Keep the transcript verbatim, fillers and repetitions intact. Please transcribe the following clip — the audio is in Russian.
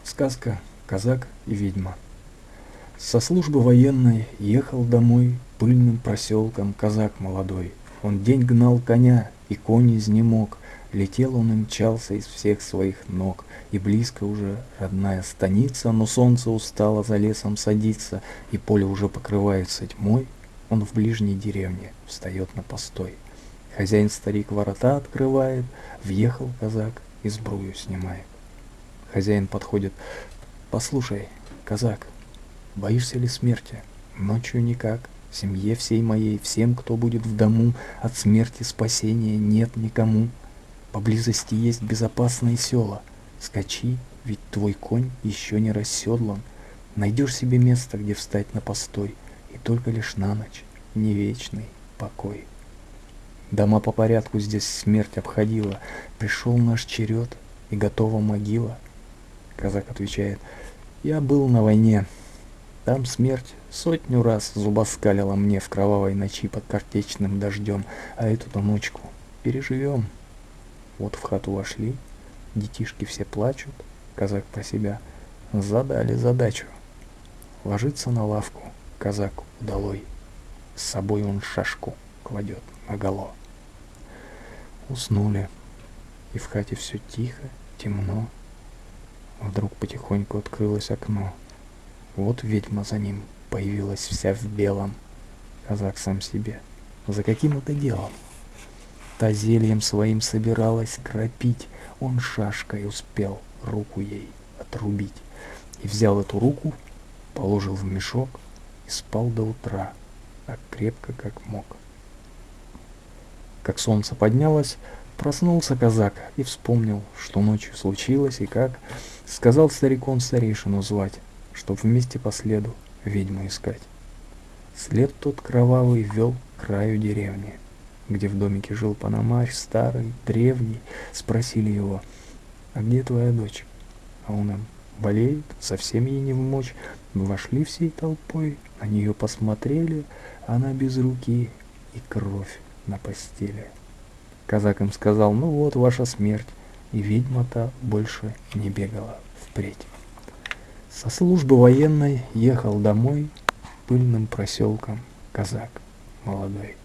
Сказка «Казак и ведьма». Со службы военной ехал домой пыльным проселком казак молодой. Он день гнал коня, и конь изнемог. Летел он и мчался из всех своих ног. И близко уже родная станица, но солнце устало за лесом садиться, и поле уже покрывается тьмой. Он в ближней деревне встает на постой. Хозяин-старик ворота открывает, въехал казак и сбрую снимает. Хозяин подходит: «Послушай, казак, боишься ли смерти? Ночью никак. Семье всей моей, всем, кто будет в дому, от смерти спасения нет никому. Поблизости есть безопасные села. Скачи, ведь твой конь еще не расседлан. Найдешь себе место, где встать на постой, и только лишь на ночь не вечный покой. Дома по порядку здесь смерть обходила. Пришел наш черед, и готова могила». Казак отвечает: «Я был на войне. Там смерть сотню раз зубоскалила мне в кровавой ночи под картечным дождем, а эту-то ночку переживем». Вот в хату вошли, детишки все плачут. Казак про себя: задали задачу. Ложится на лавку казак удалой, с собой он шашку кладет наголо. Уснули, и в хате все тихо, темно. Вдруг потихоньку открылось окно. Вот ведьма за ним появилась вся в белом. Казак сам себе: за каким это делом? Та зельем своим собиралась кропить, он шашкой успел руку ей отрубить. И взял эту руку, положил в мешок и спал до утра, так крепко, как мог. Как солнце поднялось, проснулся казак и вспомнил, что ночью случилось, и как сказал старикон старейшину звать, чтоб вместе по следу ведьму искать. След тот кровавый вел к краю деревни, где в домике жил пономарь старый, древний. Спросили его: «А где твоя дочь?» А он им: «Болеет, совсем ей не вмочь». Вошли всей толпой, на нее посмотрели, она без руки и кровь на постели. Казак им сказал: «Ну вот ваша смерть», и ведьма-то больше не бегала впредь. Со службы военной ехал домой пыльным проселком казак молодой.